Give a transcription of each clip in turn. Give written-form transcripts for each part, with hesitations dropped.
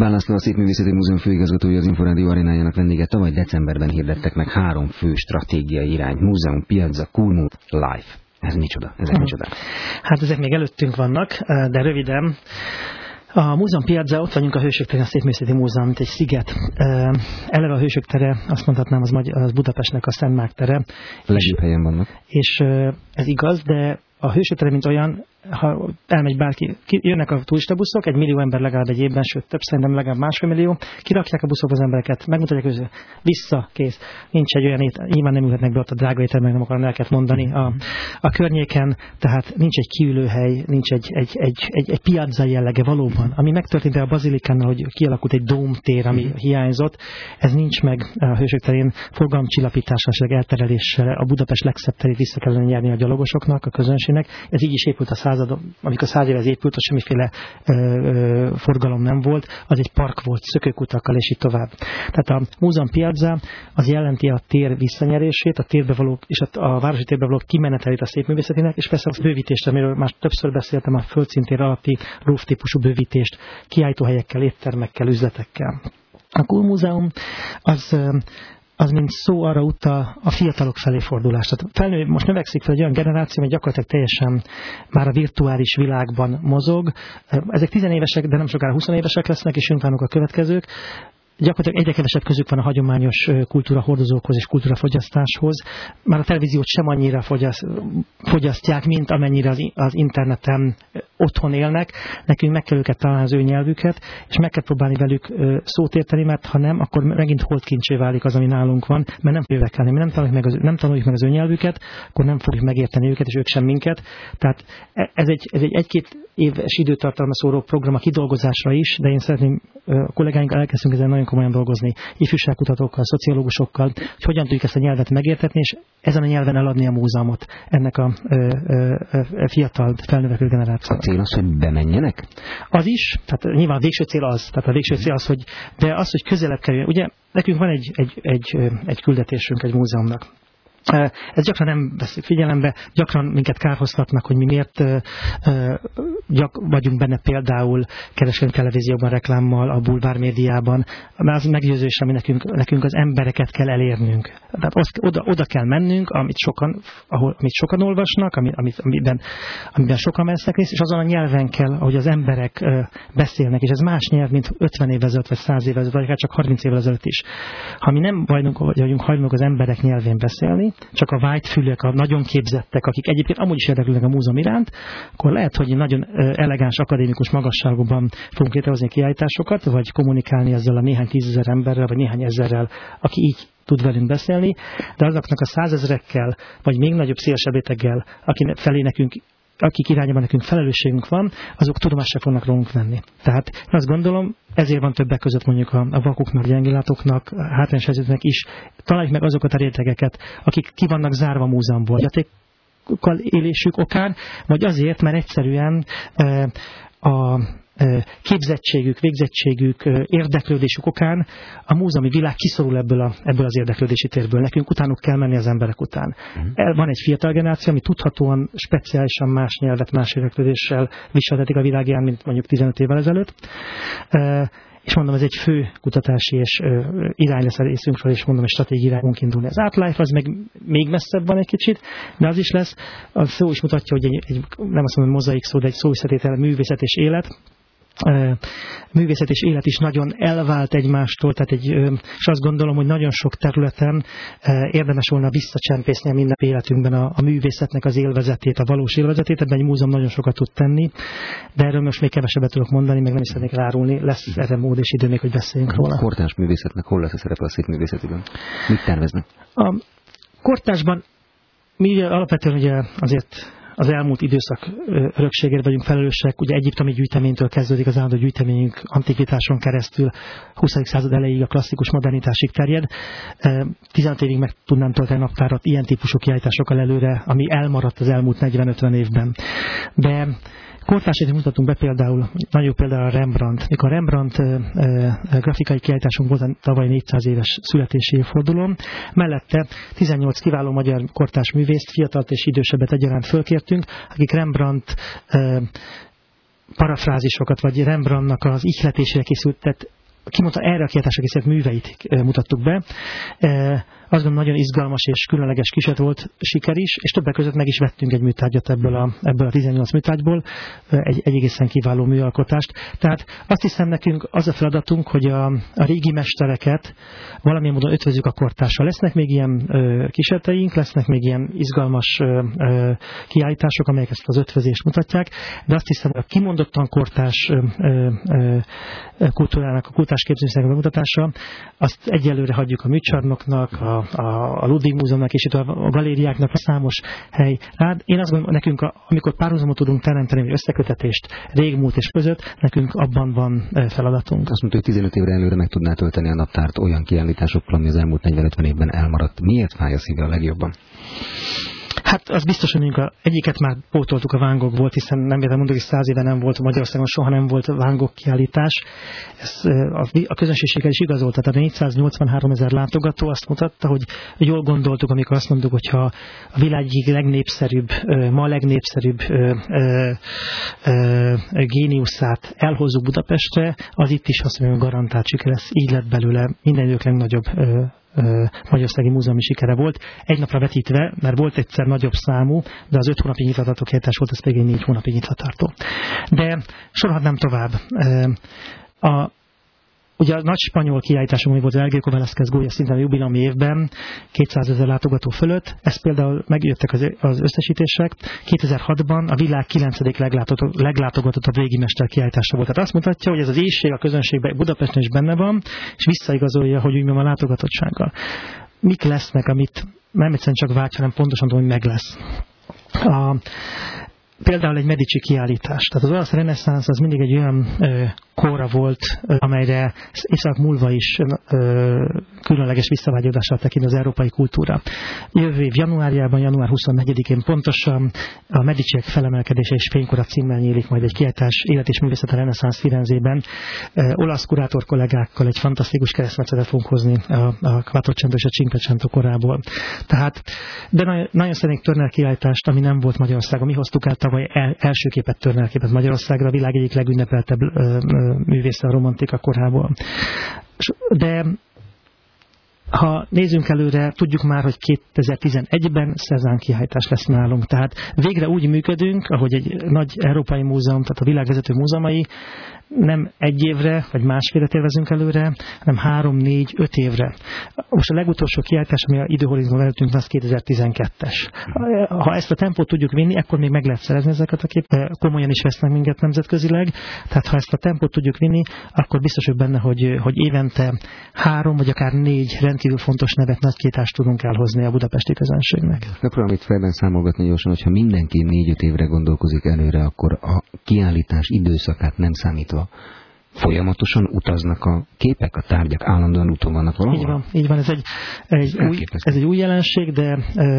Bán László, a Szépművészeti Múzeum főigazgatója, az Inforádió arénájának vendége. Tavaly decemberben hirdettek meg 3 fő stratégiai irányt: múzeum, piazza, Cool Life. Ez micsoda? Ezek micsoda? Hát ezek még előttünk vannak, de röviden. A Múzeum Piazza, ott vagyunk a Hősök terén, a Szépművészeti Múzeum, mint egy sziget. Eleve a Hősök tere, azt mondhatnám, az Budapestnek a Szent Márk tere. Legjobb helyen vannak. És ez igaz, de a Hősök tere, mint olyan, ha elmegy bárki, jönnek a turistabuszok, 1 millió ember legalább egy évben, sőt több, szerintem legalább 1,5 millió, kirakják a buszok az embereket, megmutatják őket, vissza, kész. Nincs egy olyan nyilván nem ülhetnek be ott a drága éttermek, nem akarom el mondani a környéken, tehát nincs egy kiülőhely, nincs egy piazza jellege valóban. Ami megtörtént a Bazilikánál, hogy kialakult egy dómtér, ami hiányzott, ez nincs meg a Hősök terén, forgalomcsillapítással, eltereléssel, a Budapest legszebb terét vissza kellene nyerni a gyalogosoknak, a közönségnek. Ez így is épült a amikor 100 éve ez épült, az semmiféle forgalom nem volt, az egy park volt, szökőkutakkal, és így tovább. Tehát a Múzeum Piazza az jelenti a tér visszanyerését, a térbe való, és a városi térbe való kimenetelét a szépművészetének, és persze a bővítést, amiről már többször beszéltem, a földszintér alatti roof típusú bővítést, kiállítóhelyekkel, éttermekkel, üzletekkel. A Cool Múzeum az mint szó arra utal a fiatalok felé fordulás. Tehát most növekszik fel egy olyan generáció, hogy gyakorlatilag teljesen már a virtuális világban mozog. Ezek 10 évesek, de nem sokára 20 évesek lesznek, és utánuk a következők. Gyakorlatilag egyre kevesebb közük van a hagyományos kultúra hordozókhoz és kultúrafogyasztáshoz. Már a televíziót sem annyira fogyasztják, mint amennyire az interneten otthon élnek. Nekünk meg kell őket találni, az ő nyelvüket, és meg kell próbálni velük szót érteni, mert ha nem, akkor megint holdkincsé válik az, ami nálunk van, mert nem fogjuk elkelni. Mi nem tanuljuk meg az ő nyelvüket, akkor nem fogjuk megérteni őket, és ők sem minket. Tehát ez egy 1-2 éves időtartalma szóró program a kidolgozásra is, de én szeretném, a kollégáinkkal elkezdtünk ezen nagyon komolyan dolgozni, ifjúságkutatókkal, szociológusokkal, hogy hogyan tudjuk ezt a nyelvet megértetni, és ezen a nyelven eladni a múzeumot ennek a fiatal, felnövekvő generációnak. A cél az, hogy bemenjenek? Az is, tehát nyilván a végső cél az, de az, hogy közelebb kerüljön. Ugye nekünk van egy küldetésünk egy múzeumnak. Ez gyakran nem veszik figyelembe, gyakran minket kárhoztatnak, hogy mi miért vagyunk benne például kereskedelmi televízióban, reklámmal, a bulvár médiában, mert az meggyőződés, ami nekünk az embereket kell elérnünk. Tehát oda kell mennünk, amit sokan olvasnak, amiben sokan vesznek részt, és azon a nyelven kell, ahogy az emberek beszélnek, és ez más nyelv, mint 50 évvel ezelőtt, vagy 100 évvel ezelőtt, vagy akár csak 30 évvel ezelőtt is. Ha mi nem vagyunk hajlandók az emberek nyelvén beszélni, csak a vágyfülek, a nagyon képzettek, akik egyébként amúgy is érdeklődnek a múzeum iránt, akkor lehet, hogy nagyon elegáns akadémikus magasságokban fogunk létrehozni kiállításokat, vagy kommunikálni ezzel a néhány 10 000 emberrel, vagy néhány ezerrel, aki így tud velünk beszélni, de azoknak a 100 000-ekkel, vagy még nagyobb szélesebb réteggel, akik irányában nekünk felelősségünk van, azok tudomással fognak rólunk venni. Tehát én azt gondolom, ezért van többek között mondjuk a vakoknak, gyengéllátóknak, hátrányos helyzetűeknek is, találjuk meg azokat a rétegeket, akik ki vannak zárva a múzeumból, fogyatékkal élésük okán, vagy azért, mert egyszerűen a képzettségük, végzettségük, érdeklődésük okán a múzeumi világ kiszorul ebből az érdeklődési térből. Nekünk utánuk kell menni az emberek után. Van egy fiatal generáció, ami tudhatóan speciálisan más nyelvet, más érdeklődéssel viseltetik a világján, mint mondjuk 15 évvel ezelőtt. És mondom, ez egy fő kutatási és irány lesz a részünkről, és mondom, egy stratégiai irányunk indulni. Az Artlife az meg még messzebb van egy kicsit, de az is lesz. A szó is mutatja, hogy nem azt mondom, mozaik szó, de egy szóvisztétel művészet és élet. Művészet és élet is nagyon elvált egymástól, tehát és azt gondolom, hogy nagyon sok területen érdemes volna visszacsempészni a minden életünkben a művészetnek az élvezetét, a valós élvezetét, ebben egy múzeum nagyon sokat tud tenni, de erről most még kevesebbet tudok mondani, meg nem is szeretnék rárulni, lesz erre mód és idő még, hogy beszéljünk róla. A kortárs művészetnek hol lesz a szerepe a szépművészetében? Mit terveznek? A kortársban mi alapvetően ugye azért az elmúlt időszak örökségért vagyunk felelősek. Ugye egyiptomi gyűjteménytől kezdődik az állandó gyűjteményünk antikvitáson keresztül, 20. század elejéig a klasszikus modernitásig terjed. 15 évig meg tudnám tölteni naptárat ilyen típusú kiállításokkal előre, ami elmaradt az elmúlt 40-50 évben. De kortársait mutatunk be például, nagyon például a Rembrandt. Mikor a Rembrandt grafikai kiállításunk volt tavaly 400 éves születési évfordulón, mellette 18 kiváló magyar kortárs művészt, fiatalt és idősebbet egyaránt fölkértünk, akik Rembrandt parafrázisokat, vagy Rembrandtnak az ihletésére készült, tehát kimondta erre a kiáltásra készült műveit mutattuk be. Azt gondolom, nagyon izgalmas és különleges kísérlet volt, siker is, és többek között meg is vettünk egy műtárgyat ebből a 18 műtárgyból, egy egészen kiváló műalkotást. Tehát azt hiszem, nekünk az a feladatunk, hogy a régi mestereket valamilyen módon ötvözzük a kortással. Lesznek még ilyen kísérleteink, lesznek még ilyen izgalmas kiállítások, amelyek ezt az ötvözést mutatják, de azt hiszem, hogy a kimondottan kortárs kultúrának, a kultúrás képzésnek a bemutatása, azt egyelőre hagyjuk a műcsarnoknak, a Ludwig Múzeumnak és itt a galériáknak számos hely. Hát én azt gondolom, nekünk, amikor párhuzamot tudunk teremteni, vagy összekötetést régmúlt és között, nekünk abban van feladatunk. Azt mondta, hogy 15 évre előre meg tudná tölteni a naptárt olyan kiállításokkal, ami az elmúlt 40-50 évben elmaradt. Miért fáj a szíve a legjobban? Hát az biztos, hogy egyiket már pótoltuk, a Van Gogh volt, hiszen nem értem mondani, hogy 100 éve nem volt Magyarországon, soha nem volt Van Gogh kiállítás. Ez a közönségséggel is igazolt, tehát a 483 000 látogató azt mutatta, hogy jól gondoltuk, amikor azt mondtuk, hogyha a világ egyik legnépszerűbb, ma legnépszerűbb géniuszát elhozzuk Budapestre, az itt is azt mondjuk garantált siker lesz. Így lett belőle minden idők legnagyobb magyarországi múzeumi sikere volt. Egy napra vetítve, mert volt egyszer nagyobb számú, de az 5 hónapi nyitvatartó kiállítás volt, ez pedig 4 hónapi nyitvatartó. De sorolhatnám tovább. Ugye a nagy spanyol kiállításunk, ami volt az El Greco Velázquez Goya szintén a jubileumi évben, 200 000 látogató fölött, ez például megjöttek az összesítések. 2006-ban a világ 9. leglátogatottabb végimester kiállítása volt. Tehát azt mutatja, hogy ez az éhség a közönségben Budapesten is benne van, és visszaigazolja, hogy úgy a látogatottsággal. Mik lesznek, amit nem egyszerűen csak vágy, hanem pontosan tudom, hogy meg lesz. Például egy Medici kiállítás. Tehát az olasz reneszánsz az mindig egy olyan kora volt, amelyre évszázadok múlva is különleges visszavágyodással tekint az európai kultúra. Jövő év januárjában, január 24-én pontosan a Mediciek felemelkedése és fénykora címmel nyílik majd egy kiállítás Élet és művészet a reneszánsz Firenzében. Olasz kurátor kollégákkal egy fantasztikus keresztmetszetet fogunk hozni a Quattrocento és a Cinquecento korából. Tehát, de nagyon szeretnék Turner kiállítást, ami nem volt Magyarországon. Mi hoztuk el tavaly első képet, Turner képet Magyarországra, a világ egyik legünnepeltebb művésze a romantika korából. De ha nézzünk előre, tudjuk már, hogy 2011-ben Cézanne kiállítás lesz nálunk. Tehát végre úgy működünk, ahogy egy nagy európai múzeum, tehát a világ vezető múzeumai nem egy évre, vagy másfél tervezünk előre, hanem 3, 4, 5 évre. Most a legutolsó kiállítás, ami a időhorizonton előttünk, az 2012-es. Ha ezt a tempót tudjuk vinni, akkor még meg lehet szerezni ezeket a képet. Komolyan is vesznek minket nemzetközileg. Tehát ha ezt a tempót tudjuk vinni, akkor biztos, hogy benne, hogy évente 3 vagy akár 4 rendkívül fontos nevet, nagy kiállítást tudunk elhozni a budapesti közönségnek. Megpróbálom itt fejben számolgatni gyorsan, hogyha mindenki 4-5 évre gondolkozik előre, akkor a kiállítás időszakát nem számítva folyamatosan utaznak a képek, a tárgyak, állandóan úton vannak valahol? Így van, ez egy új jelenség, de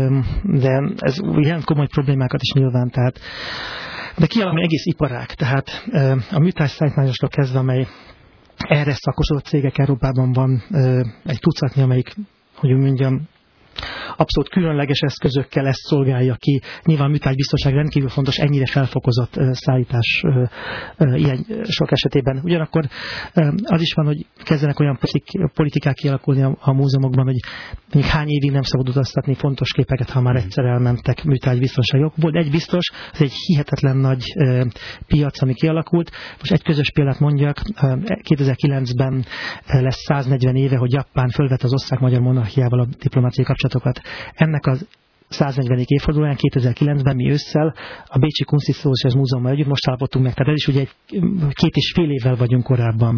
ez ilyen komoly problémákat is nyilván, tehát de kialakul egész iparág, tehát a műtárgyszállítmányostól kezdve, amely erre szakosodott cégek Európában van egy tucatnyi, amelyik, hogy úgy mondjam, abszolút különleges eszközökkel ezt szolgálja ki. Nyilván műtárgybiztonság rendkívül fontos, ennyire felfokozott szállítás ilyen sok esetében. Ugyanakkor az is van, hogy kezdenek olyan politikák kialakulni a múzeumokban, hogy mondjuk hány évig nem szabad utaztatni fontos képeket, ha már egyszer elmentek műtárgybiztonságok. Volt egy biztos, ez egy hihetetlen nagy piac, ami kialakult. Most egy közös példát mondjak, 2009-ben lesz 140 éve, hogy Japán fölvette az osztrák-magyar monarchiával a diplomáciai kapcsolatokat. Ennek az 140. évfordulóján 2009-ben mi ősszel a Bécsi Kunsthistorisches Múzeummal együtt most állapodtunk meg, tehát ez is ugye 2,5 évvel vagyunk korábban.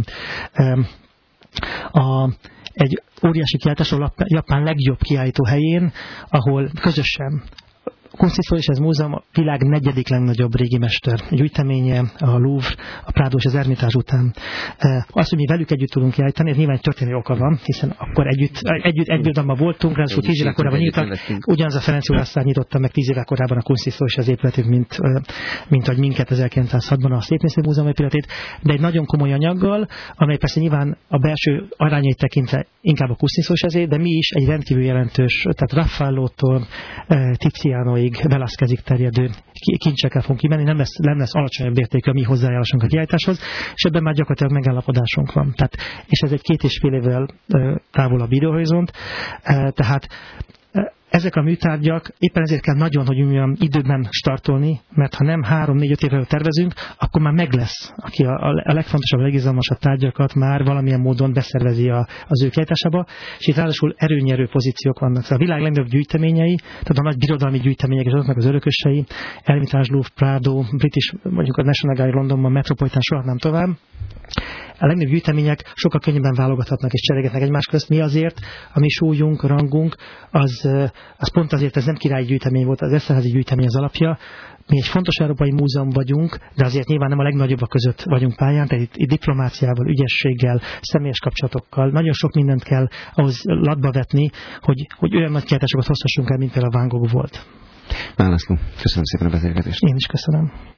Egy óriási kiállítás, a Japán legjobb kiállító helyén, ahol közösen Kunsthistorisches Múzeum a világ 4. legnagyobb régimester gyűjteménye, a Louvre, a Prado és az Ermitázs után. Az, hogy mi velük együtt tudunk kiállítani, ez nyilván egy történelmi oka van, hiszen akkor együtt egy birodalomban voltunk, ráadásul 10 éve korábban nyitottak, ugyanaz a Ferenc Jórászár nyitotta meg 10 éve korábban a Kunsthistorisches épületét, mint ahogy minket 1906-ban a Szépművészeti Múzeum épületét, de egy nagyon komoly anyaggal, amely persze nyilván a belső arányait tekintve inkább a Kunsthistorisches, de mi is egy rendkívül jelentős, tehát Raffaellótól Tizianoig, Goyaig, Velázquezig terjedő kincsekkel fogunk kimenni, nem lesz alacsonyabb értékű a mi hozzájárulásunk a kiállításhoz, és ebben már gyakorlatilag megállapodásunk van. Tehát, és ez egy 2,5 évvel távolabb időhorizont, tehát ezek a műtárgyak éppen ezért kell nagyon, hogy olyan időben startolni, mert ha nem 3-4-5 évvel tervezünk, akkor már meg lesz, aki a legfontosabb, legizgalmasabb tárgyakat már valamilyen módon beszervezi az ő kiállításába, és itt ráadásul erőnyerő pozíciók vannak. Szóval a világ legnagyobb gyűjteményei, tehát a nagy birodalmi gyűjtemények és azoknak az örökösei, Hermitage, Louvre, Prado, British, mondjuk a National Gallery Londonban, Metropolitan, sorolhatnám tovább. A legnagyobb gyűjtemények sokkal könnyebben válogathatnak és cserélgetnek egymás közt. Mi azért, a mi súlyunk, a rangunk, az pont azért, ez nem királyi gyűjtemény volt, az Esterházy gyűjtemény az alapja. Mi egy fontos európai múzeum vagyunk, de azért nyilván nem a legnagyobbak között vagyunk pályán, tehát itt diplomáciával, ügyességgel, személyes kapcsolatokkal, nagyon sok mindent kell ahhoz latba vetni, hogy olyan nagy kiállításokat hozhassunk el, mint például a Van Gogh volt. László, köszönöm szépen a beszélgetést. Én is köszönöm.